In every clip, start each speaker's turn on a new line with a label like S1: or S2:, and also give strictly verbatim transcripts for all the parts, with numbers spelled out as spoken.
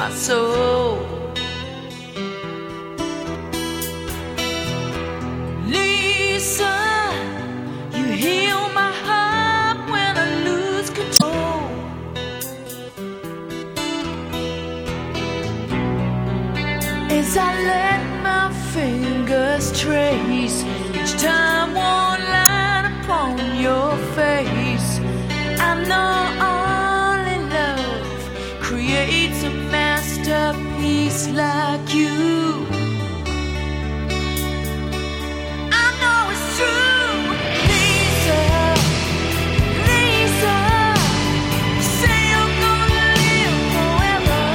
S1: my soul. Lisa, you heal my heart when I lose control. As I let my fingers trace each time one line upon your face, I know only love creates a masterpiece like you. I know it's true, Lisa, Lisa. You say you're gonna live forever,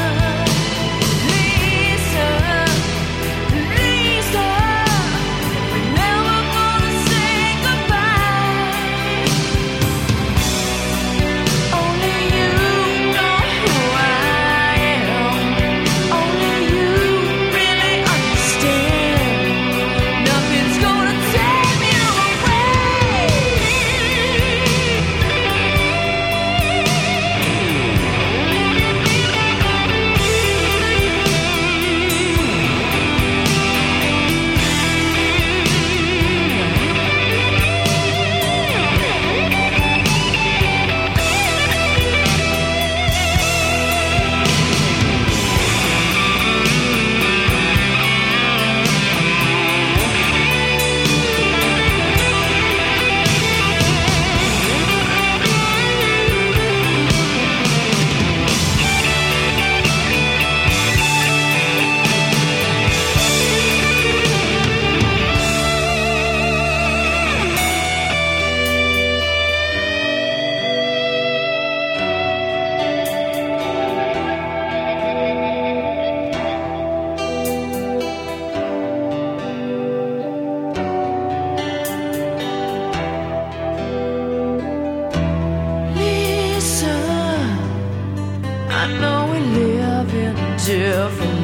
S1: Lisa, Lisa. We're never gonna say goodbye. Only you know who I am. Only you really understand. Nothing's gonna tear me away. Lisa, I know we live in different